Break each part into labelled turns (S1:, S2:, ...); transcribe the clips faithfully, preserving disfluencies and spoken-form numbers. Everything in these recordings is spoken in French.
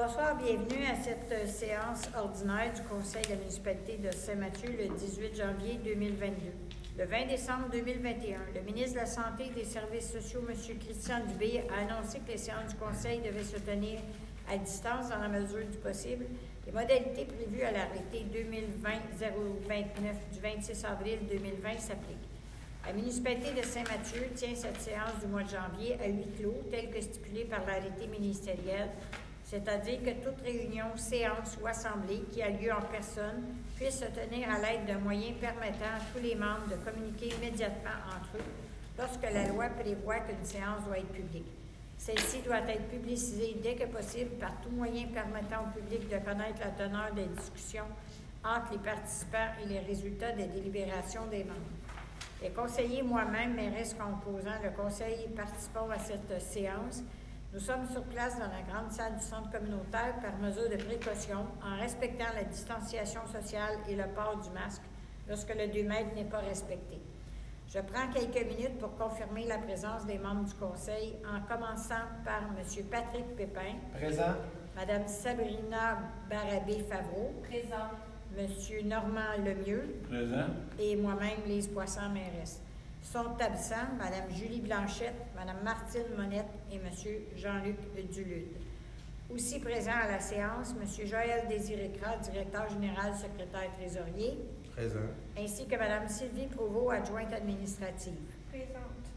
S1: Bonsoir, bienvenue à cette séance ordinaire du Conseil de la municipalité de Saint-Mathieu le dix-huit janvier deux mille vingt-deux. Le vingt décembre deux mille vingt et un, le ministre de la Santé et des Services sociaux, M. Christian Dubé, a annoncé que les séances du Conseil devaient se tenir à distance dans la mesure du possible. Les modalités prévues à l'arrêté deux mille vingt zéro vingt-neuf du vingt-six avril deux mille vingt s'appliquent. La municipalité de Saint-Mathieu tient cette séance du mois de janvier à huis clos, telle que stipulée par l'arrêté ministériel, c'est-à-dire que toute réunion, séance ou assemblée qui a lieu en personne puisse se tenir à l'aide d'un moyen permettant à tous les membres de communiquer immédiatement entre eux lorsque la loi prévoit qu'une séance doit être publique. Celle-ci doit être publicisée dès que possible par tout moyen permettant au public de connaître la teneur des discussions entre les participants et les résultats des délibérations des membres. Les conseillers, moi-même, mairesse composant le conseil, participons à cette séance. Nous sommes sur place dans la grande salle du centre communautaire par mesure de précaution en respectant la distanciation sociale et le port du masque lorsque le deux mètres n'est pas respecté. Je prends quelques minutes pour confirmer la présence des membres du conseil en commençant par M. Patrick Pépin.
S2: Présent.
S1: Mme Sabrina Barabé-Favreau.
S3: Présent.
S1: M. Normand Lemieux.
S4: Présent.
S1: Et moi-même, Lise Poisson, mairesse. Sont absents Mme Julie Blanchette, Mme Martine Monette et M. Jean-Luc Dulude. Aussi présent à la séance, M. Joël Désiré-Cras, directeur général, secrétaire trésorier.
S2: Présent.
S1: Ainsi que Mme Sylvie Provost, adjointe administrative.
S3: Présente.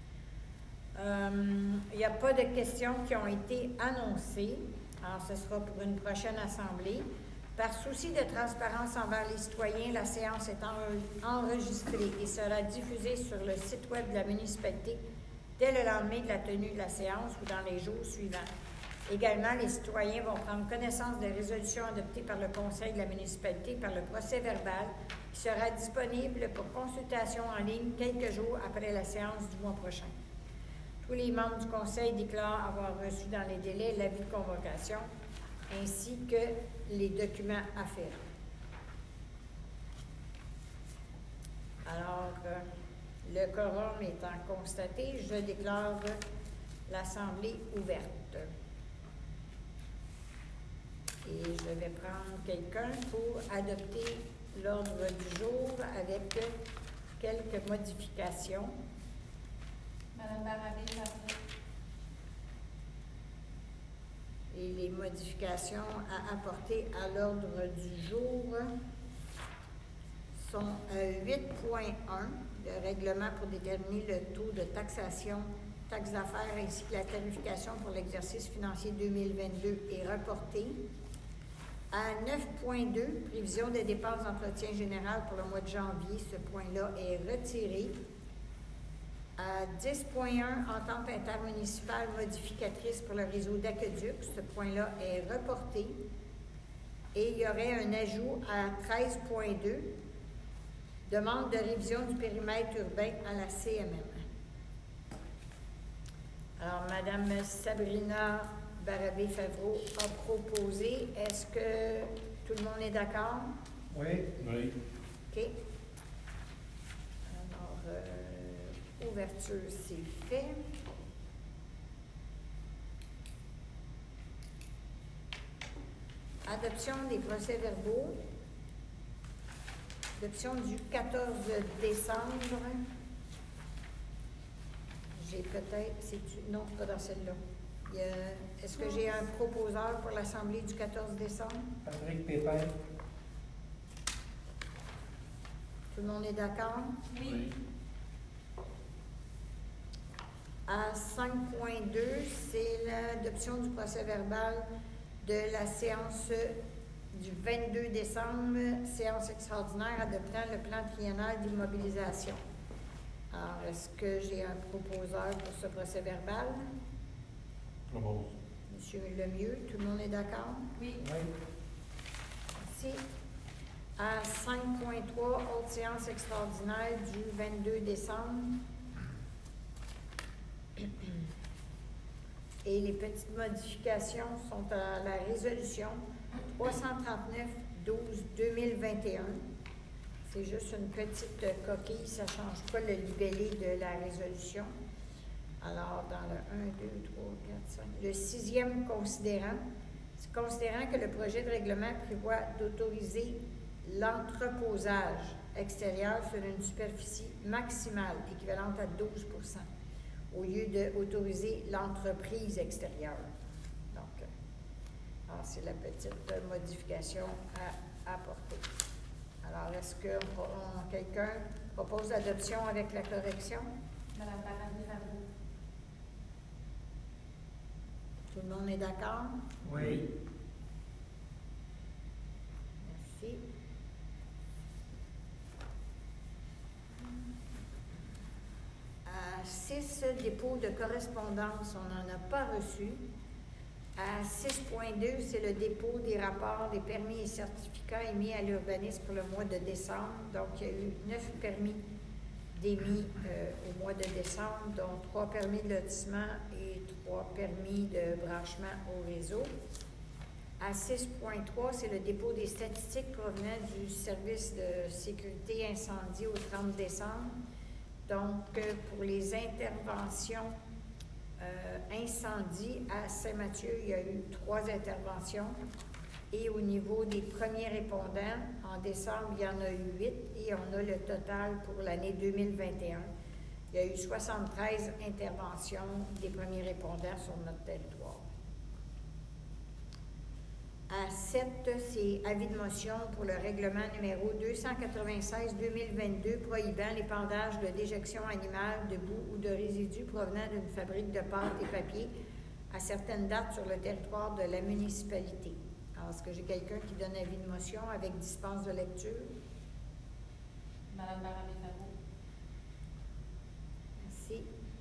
S1: Euh, il n'y a pas de questions qui ont été annoncées. Alors, ce sera pour une prochaine assemblée. Par souci de transparence envers les citoyens, la séance est enregistrée et sera diffusée sur le site web de la municipalité dès le lendemain de la tenue de la séance ou dans les jours suivants. Également, les citoyens vont prendre connaissance des résolutions adoptées par le conseil de la municipalité par le procès-verbal qui sera disponible pour consultation en ligne quelques jours après la séance du mois prochain. Tous les membres du conseil déclarent avoir reçu dans les délais l'avis de convocation ainsi que les documents afférents. Alors, euh, le quorum étant constaté, je déclare l'Assemblée ouverte. Et je vais prendre quelqu'un pour adopter l'ordre du jour avec quelques modifications.
S3: Madame Barabé-Favreau.
S1: Et les modifications à apporter à l'ordre du jour sont huit point un, le règlement pour déterminer le taux de taxation, taxe d'affaires ainsi que la tarification pour l'exercice financier deux mille vingt-deux est reporté. À neuf point deux, prévision des dépenses d'entretien général pour le mois de janvier, ce point-là est retiré. À dix point un, entente intermunicipale modificatrice pour le réseau d'aqueduc, ce point-là est reporté. Et il y aurait un ajout à treize point deux, demande de révision du périmètre urbain à la C M M. Alors, Mme Sabrina Barabé-Favreau a proposé. Est-ce que tout le monde est d'accord?
S2: Oui.
S4: Oui.
S1: OK. Alors, euh, ouverture, c'est fait. Adoption des procès-verbaux. Adoption du quatorze décembre. J'ai peut-être... c'est-tu... Non, pas dans celle-là. Il y a... Est-ce que j'ai un proposeur pour l'Assemblée du quatorze décembre?
S2: Patrick Pépin.
S1: Tout le monde est d'accord?
S3: Oui.
S4: Oui.
S1: À cinq point deux, c'est l'adoption du procès-verbal de la séance du vingt-deux décembre, séance extraordinaire adoptant le plan triennal d'immobilisation. Alors, est-ce que j'ai un proposeur pour ce procès-verbal?
S4: Propose.
S1: Monsieur Lemieux, tout le monde est d'accord?
S3: Oui.
S2: Oui.
S1: Merci. À cinq point trois, autre séance extraordinaire du vingt-deux décembre. Et les petites modifications sont à la résolution trois cent trente-neuf douze deux mille vingt et un. C'est juste une petite coquille, ça ne change pas le libellé de la résolution. Alors, dans le un, deux, trois, quatre, cinq, le sixième considérant, Considérant que le projet de règlement prévoit d'autoriser l'entreposage extérieur sur une superficie maximale équivalente à douze pour cent au lieu d'autoriser l'entreprise extérieure. Donc, alors c'est la petite modification à apporter. Alors, est-ce que on, quelqu'un propose l'adoption avec la correction?
S3: Madame Paradis-Favreau.
S1: Tout le monde est d'accord?
S4: Oui.
S1: Merci. À six, dépôt de correspondance, on n'en a pas reçu. À six point deux, c'est le dépôt des rapports des permis et certificats émis à l'urbanisme pour le mois de décembre. Donc, il y a eu neuf permis d'émis euh, au mois de décembre, dont trois permis de lotissement et trois permis de branchement au réseau. À six point trois, c'est le dépôt des statistiques provenant du service de sécurité incendie au trente décembre. Donc, euh, pour les interventions euh, incendie à Saint-Mathieu, il y a eu trois interventions. Et au niveau des premiers répondants, en décembre, il y en a eu huit et on a le total pour l'année deux mille vingt et un. Il y a eu soixante-treize interventions des premiers répondants sur notre territoire. À sept, c'est avis de motion pour le règlement numéro deux cent quatre-vingt-seize deux mille vingt-deux prohibant l'épandage de déjections animales, de boue ou de résidus provenant d'une fabrique de pâte et papier à certaines dates sur le territoire de la municipalité. Alors, est-ce que j'ai quelqu'un qui donne avis de motion avec dispense de lecture?
S3: Madame Paradis-Favreau.
S1: Merci.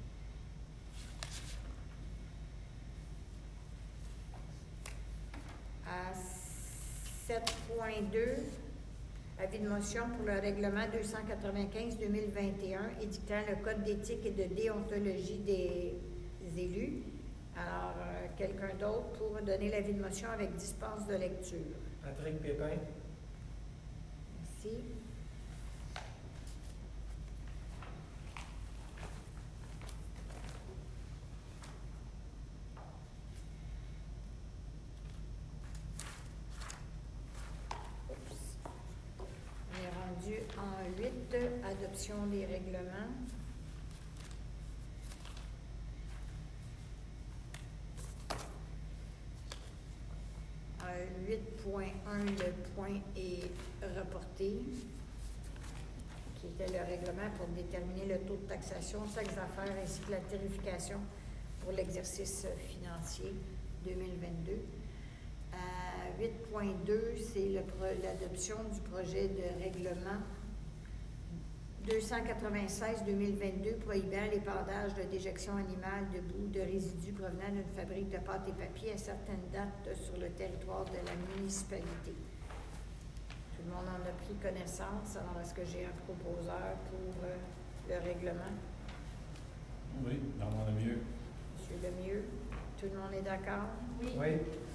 S1: À sept point deux, avis de motion pour le règlement deux cent quatre-vingt-quinze deux mille vingt et un édictant le code d'éthique et de déontologie des élus. Alors, euh, quelqu'un d'autre pour donner l'avis de motion avec dispense de lecture.
S2: Patrick Pépin.
S1: Merci. Oups. On est rendu en huit, adoption des règlements. huit point un, le point est reporté, qui était le règlement pour déterminer le taux de taxation, taxes d'affaires ainsi que la tarification pour l'exercice financier deux mille vingt-deux. À huit point deux, c'est l'adoption du projet de règlement deux cent quatre-vingt-seize deux mille vingt-deux prohibant l'épandage de déjections animales, de boue, de résidus provenant d'une fabrique de pâte et papier à certaines dates sur le territoire de la municipalité. Tout le monde en a pris connaissance. Alors, est-ce que j'ai un proposeur pour euh, le règlement?
S4: Oui, dans mon mieux.
S1: Monsieur Lemieux, tout le monde est d'accord?
S3: Oui.
S2: Oui.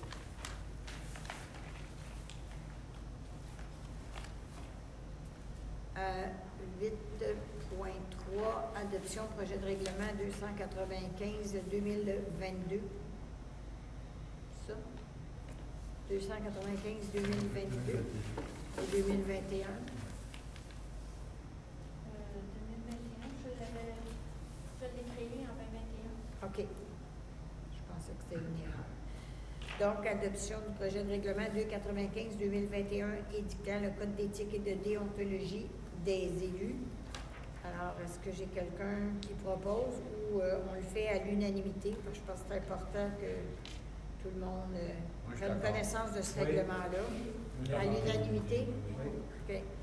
S1: Euh, huit point trois, adoption projet de règlement deux cent quatre-vingt-quinze deux mille vingt-deux. Ça? deux cent quatre-vingt-quinze deux mille vingt-deux et deux mille vingt et un.
S3: Euh, deux mille vingt et un, je l'avais, je l'ai créé en vingt vingt et un.
S1: OK. Je pensais que c'était une erreur. Donc, adoption du projet de règlement deux cent quatre-vingt-quinze deux mille vingt et un édictant le code d'éthique et de déontologie des élus. Alors, est-ce que j'ai quelqu'un qui propose ou euh, on le fait à l'unanimité? Je pense que c'est important que tout le monde euh,
S4: Oui,
S1: prenne connaissance de ce
S2: Oui.
S1: règlement-là.
S4: Oui.
S1: À l'unanimité?
S2: Oui.
S1: OK.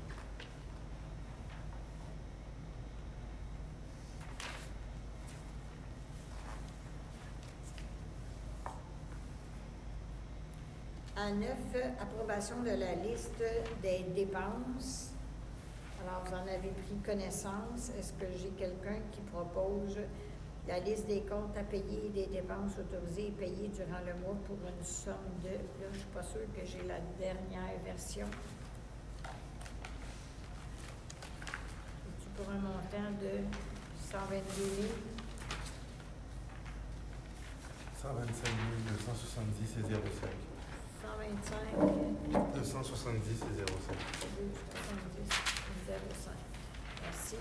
S1: À neuf, approbation de la liste des dépenses. Alors, vous en avez pris connaissance. Est-ce que j'ai quelqu'un qui propose la liste des comptes à payer et des dépenses autorisées et payées durant le mois pour une somme de... Là, je ne suis pas sûre que j'ai la dernière version. C'est-tu pour un montant de cent vingt-deux mille?
S2: cent vingt-cinq mille deux cent soixante-dix et zéro cinq.
S1: vingt-cinq,
S5: deux cent soixante-dix et zéro cinq.
S1: deux soixante-dix, zéro cinq. Merci.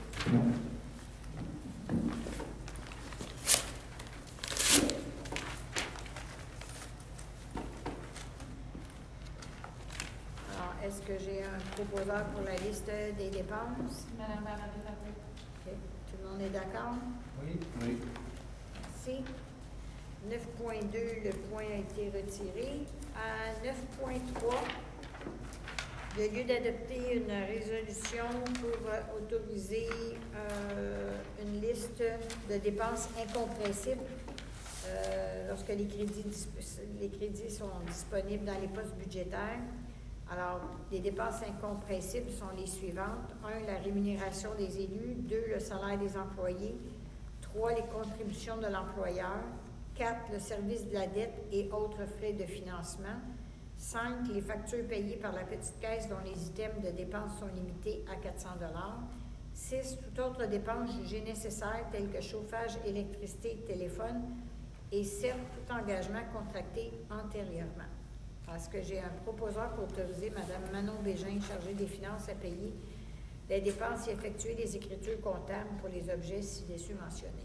S1: Alors, est-ce que j'ai un proposeur pour la liste des dépenses?
S3: Madame Barabé-Fabré.
S1: OK. Tout le monde est d'accord?
S2: Oui.
S4: Oui.
S1: Merci. neuf point deux, le point a été retiré. À neuf point trois, il y a lieu d'adopter une résolution pour euh, autoriser euh, une liste de dépenses incompressibles euh, lorsque les crédits, les crédits sont disponibles dans les postes budgétaires. Alors, les dépenses incompressibles sont les suivantes. Un, la rémunération des élus. Deux, le salaire des employés. Trois, les contributions de l'employeur. Quatre, le service de la dette et autres frais de financement. Cinq, les factures payées par la petite caisse dont les items de dépenses sont limités à quatre cents dollars. Six, toute autre dépense jugée nécessaire telle que chauffage, électricité et téléphone. Et sept, tout engagement contracté antérieurement. Est-ce que j'ai un proposeur pour autoriser Mme Manon Bégin, chargée des finances, à payer les dépenses et effectuer les écritures comptables pour les objets ci-dessus mentionnés?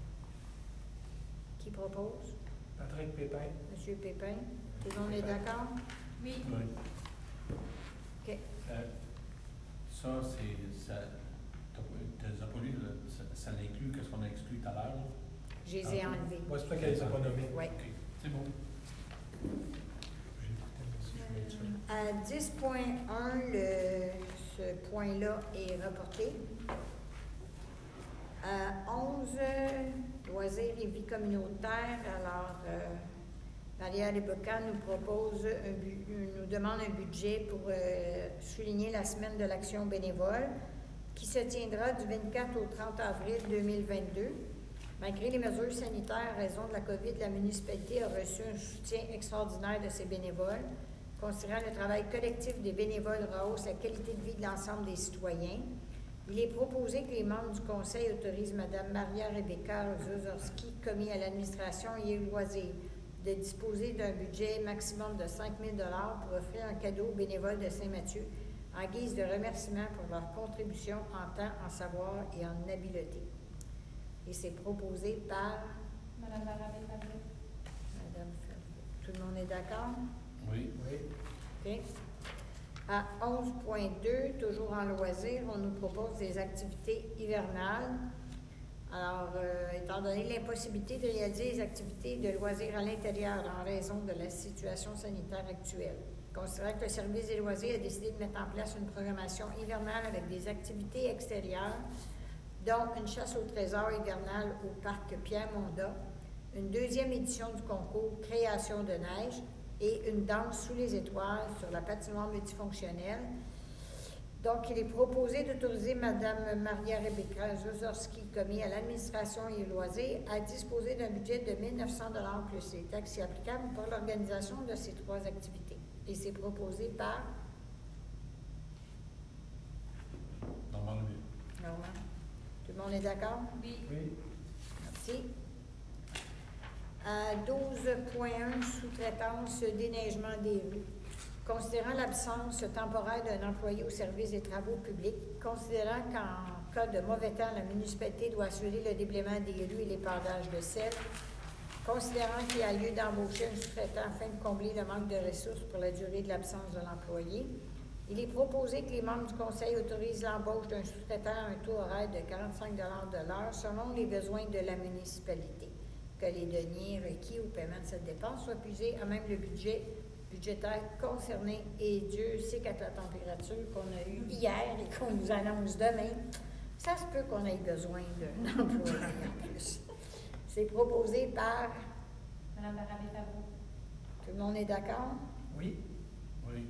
S1: Qui propose?
S2: Patrick Pépin.
S1: Monsieur Pépin. Tout le monde est d'accord?
S3: Oui.
S4: Oui.
S1: OK.
S4: Euh, ça, c'est. Ça, t'as t'as pas lu, là, ça, ça l'inclut, qu'est-ce qu'on a exclu tout à l'heure? là?
S1: Je les ai enlevés.
S2: Ouais, c'est toi qui les as pas nommés.
S1: Oui.
S4: OK, c'est bon.
S2: J'ai écouté, mais si je voulais être sûr.
S1: À dix point un, le, ce point-là est reporté. À onze, loisirs et vie communautaire. Alors, euh, Maria Desbocas nous propose, un bu- nous demande un budget pour euh, souligner la semaine de l'action bénévole qui se tiendra du vingt-quatre au trente avril deux mille vingt-deux. Malgré les mesures sanitaires à raison de la COVID, la municipalité a reçu un soutien extraordinaire de ses bénévoles. Considérant le travail collectif des bénévoles rehausse la qualité de vie de l'ensemble des citoyens, il est proposé que les membres du conseil autorisent Mme Maria Rebecca Zozorski, commis à l'administration et aux loisirs, de disposer d'un budget maximum de cinq mille dollars pour offrir un cadeau aux bénévoles de Saint-Mathieu en guise de remerciement pour leur contribution en temps, en savoir et en habileté. Et c'est proposé par
S3: Madame Barabé-Fabré.
S1: Mme Fabré. Tout le monde est d'accord?
S4: Oui.
S2: Oui.
S1: OK. À onze point deux, toujours en loisirs, on nous propose des activités hivernales. Alors, euh, étant donné l'impossibilité de réaliser les activités de loisirs à l'intérieur en raison de la situation sanitaire actuelle, considérant que le service des loisirs a décidé de mettre en place une programmation hivernale avec des activités extérieures, dont une chasse au trésor hivernale au parc Pierre-Monda, une deuxième édition du concours Création de neige et une danse sous les étoiles sur la patinoire multifonctionnelle. Donc, il est proposé d'autoriser Mme Maria Rebecca Zozorski, commis à l'administration et aux loisirs, à disposer d'un budget de mille neuf cents dollars plus les taxes applicables pour l'organisation de ces trois activités. Et c'est proposé par
S4: Normand Lemieux.
S1: Normand. Tout le monde est d'accord?
S3: Oui.
S2: Oui.
S1: Merci. À douze point un, sous-traitance déneigement des rues. Considérant l'absence temporaire d'un employé au service des travaux publics, considérant qu'en cas de mauvais temps, la municipalité doit assurer le déblaiement des rues et l'épandage de sel, considérant qu'il y a lieu d'embaucher un sous-traitant afin de combler le manque de ressources pour la durée de l'absence de l'employé, il est proposé que les membres du conseil autorisent l'embauche d'un sous-traitant à un taux horaire de quarante-cinq dollars de l'heure selon les besoins de la municipalité, que les deniers requis au paiement de cette dépense soient puisés à même le budget budgétaire concerné. Et Dieu sait qu'avec la température qu'on a eue hier et qu'on nous annonce demain, ça se peut qu'on ait besoin d'un employé en plus. C'est proposé par...
S3: Madame Barabé-Fabré.
S1: Tout le monde est d'accord?
S2: Oui.
S4: Oui.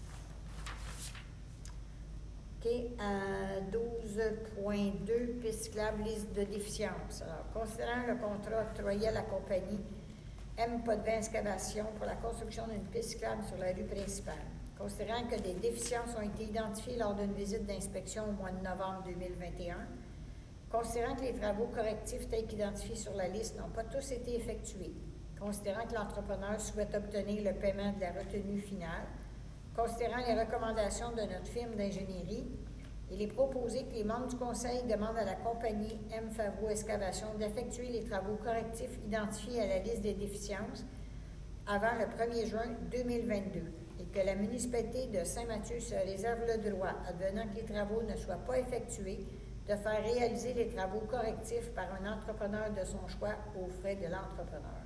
S1: OK. À douze point deux, piste cyclable, liste de déficience. Alors, considérant le contrat octroyé à la compagnie M. Potvin Excavation pour la construction d'une piste cyclable sur la rue principale, considérant que des déficiences ont été identifiées lors d'une visite d'inspection au mois de novembre deux mille vingt et un, considérant que les travaux correctifs tels qu'identifiés sur la liste n'ont pas tous été effectués, considérant que l'entrepreneur souhaite obtenir le paiement de la retenue finale, considérant les recommandations de notre firme d'ingénierie, il est proposé que les membres du conseil demandent à la compagnie M. Favreau Excavation d'effectuer les travaux correctifs identifiés à la liste des déficiences avant le premier juin deux mille vingt-deux et que la municipalité de Saint-Mathieu se réserve le droit, advenant que les travaux ne soient pas effectués, de faire réaliser les travaux correctifs par un entrepreneur de son choix aux frais de l'entrepreneur.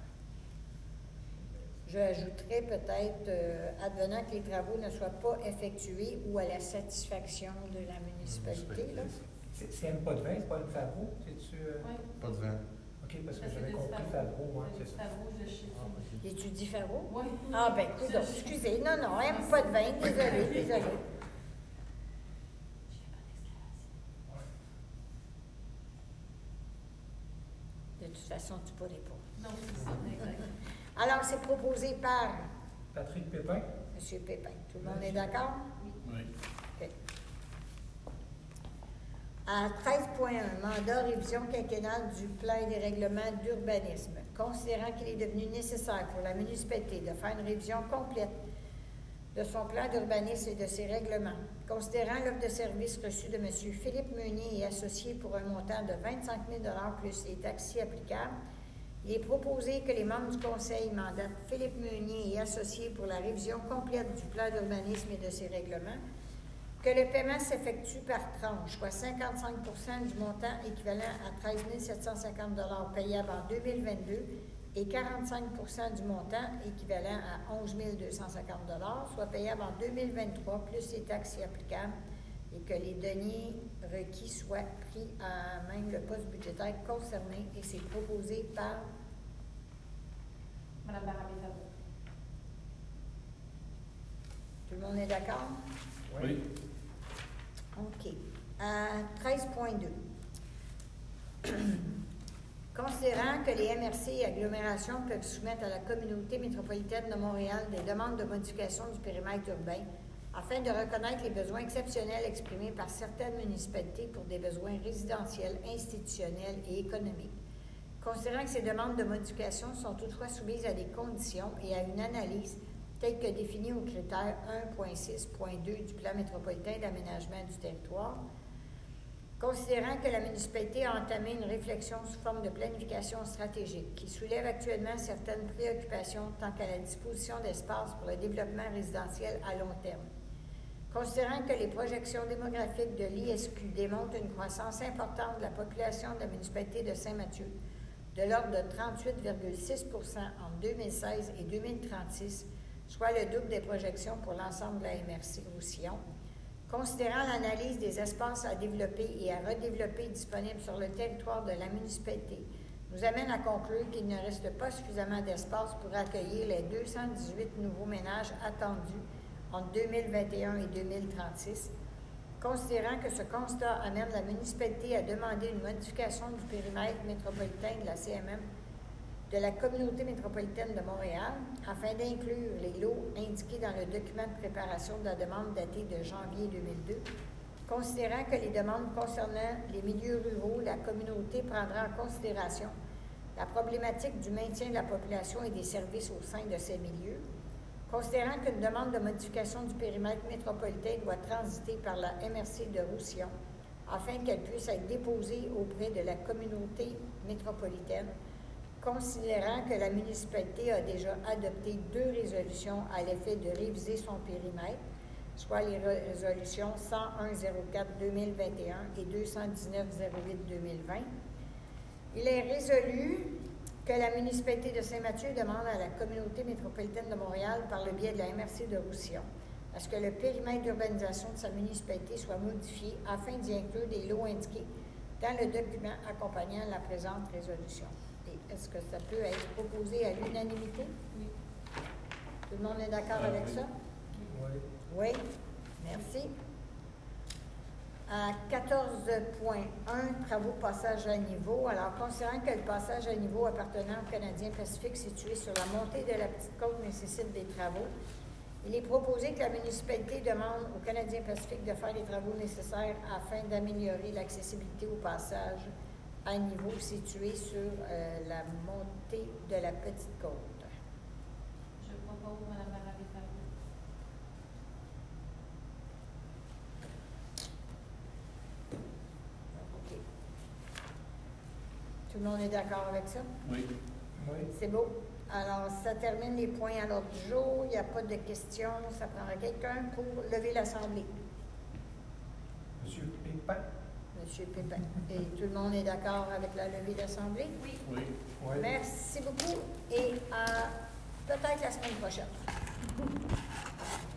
S1: Je ajouterai peut-être, euh, advenant que les travaux ne soient pas effectués ou à la satisfaction de la municipalité. Là.
S2: C'est c'est M pas de vin, c'est pas le Favreau, c'est-tu... Euh...
S3: Oui.
S4: Pas de vin.
S2: OK, parce que
S3: Parce que
S2: j'avais
S3: c'est
S2: compris
S3: du
S2: Favreau, oui,
S3: C'est
S2: c'est
S3: du
S2: ça.
S3: Favreau, je sais
S2: Ah,
S3: ça.
S2: OK.
S1: Étudie Favreau?
S3: Oui.
S1: Ah, ben, écoute, donc, excusez. Non, non, M pas de vin. Désolé, désolé. De toute façon, tu ne pourrais pas.
S3: Non, c'est ça, exact.
S1: Alors, c'est proposé par
S2: Patrick Pépin?
S1: M. Pépin. Tout le monde est d'accord?
S4: Oui.
S1: OK. À treize point un, mandat révision quinquennale du plan et des règlements d'urbanisme. Considérant qu'il est devenu nécessaire pour la municipalité de faire une révision complète de son plan d'urbanisme et de ses règlements, considérant l'offre de services reçue de M. Philippe Meunier et associés pour un montant de vingt-cinq mille dollars plus les taxes applicables, il est proposé que les membres du conseil mandatent Philippe Meunier et associés pour la révision complète du plan d'urbanisme et de ses règlements, que le paiement s'effectue par tranche, soit cinquante-cinq pour cent du montant équivalent à treize mille sept cent cinquante dollars payable en deux mille vingt-deux et quarante-cinq pour cent du montant équivalent à onze mille deux cent cinquante dollars, soit payable en deux mille vingt-trois, plus les taxes y applicables, et que les deniers requis soient pris à même le poste budgétaire concerné, et c'est proposé par
S3: Madame Barabé Favreau.
S1: tout le monde est d'accord?
S4: Oui.
S1: OK. À treize point deux. Considérant que les M R C et agglomérations peuvent soumettre à la communauté métropolitaine de Montréal des demandes de modification du périmètre urbain afin de reconnaître les besoins exceptionnels exprimés par certaines municipalités pour des besoins résidentiels, institutionnels et économiques. Considérant que ces demandes de modification sont toutefois soumises à des conditions et à une analyse telles que définies au critère un point six point deux du plan métropolitain d'aménagement du territoire, considérant que la municipalité a entamé une réflexion sous forme de planification stratégique qui soulève actuellement certaines préoccupations tant qu'à la disposition d'espace pour le développement résidentiel à long terme. Considérant que les projections démographiques de l'I S Q démontrent une croissance importante de la population de la municipalité de Saint-Mathieu, de l'ordre de trente-huit virgule six pour cent entre deux mille seize et deux mille trente-six, soit le double des projections pour l'ensemble de la M R C Roussillon, considérant l'analyse des espaces à développer et à redévelopper disponibles sur le territoire de la municipalité, nous amène à conclure qu'il ne reste pas suffisamment d'espace pour accueillir les deux cent dix-huit nouveaux ménages attendus entre deux mille vingt et un et deux mille trente-six, considérant que ce constat amène la municipalité à demander une modification du périmètre métropolitain de la C M M de la communauté métropolitaine de Montréal afin d'inclure les lots indiqués dans le document de préparation de la demande daté de janvier deux mille deux, considérant que les demandes concernant les milieux ruraux, la communauté prendra en considération la problématique du maintien de la population et des services au sein de ces milieux, considérant qu'une demande de modification du périmètre métropolitain doit transiter par la M R C de Roussillon afin qu'elle puisse être déposée auprès de la communauté métropolitaine, considérant que la municipalité a déjà adopté deux résolutions à l'effet de réviser son périmètre, soit les résolutions cent un zéro quatre deux mille vingt et un et deux cent dix-neuf zéro huit deux mille vingt, il est résolu que la municipalité de Saint-Mathieu demande à la communauté métropolitaine de Montréal, par le biais de la M R C de Roussillon, à ce que le périmètre d'urbanisation de sa municipalité soit modifié afin d'y inclure des lots indiqués dans le document accompagnant la présente résolution. Et est-ce que ça peut être proposé à l'unanimité?
S3: Oui.
S1: Tout le monde est d'accord
S4: Euh,
S1: avec
S4: oui.
S1: ça?
S2: Oui.
S1: Oui. Merci. À quatorze point un, travaux passage à niveau. Alors, considérant que le passage à niveau appartenant au Canadien Pacifique situé sur la montée de la Petite Côte nécessite des travaux, il est proposé que la municipalité demande au Canadien Pacifique de faire les travaux nécessaires afin d'améliorer l'accessibilité au passage à niveau situé sur euh, la montée de la Petite Côte.
S3: Je propose Mme Maravita.
S1: OK. Tout le monde est d'accord avec ça?
S4: Oui.
S2: Oui.
S1: C'est beau. Alors, ça termine les points à l'ordre du jour. Il n'y a pas de questions. Ça prendra quelqu'un pour lever l'Assemblée.
S2: Monsieur Pépin.
S1: Monsieur Pépin. Et tout le monde est d'accord avec la levée d'Assemblée?
S3: Oui.
S4: Oui.
S2: Oui.
S1: Merci beaucoup et à peut-être la semaine prochaine.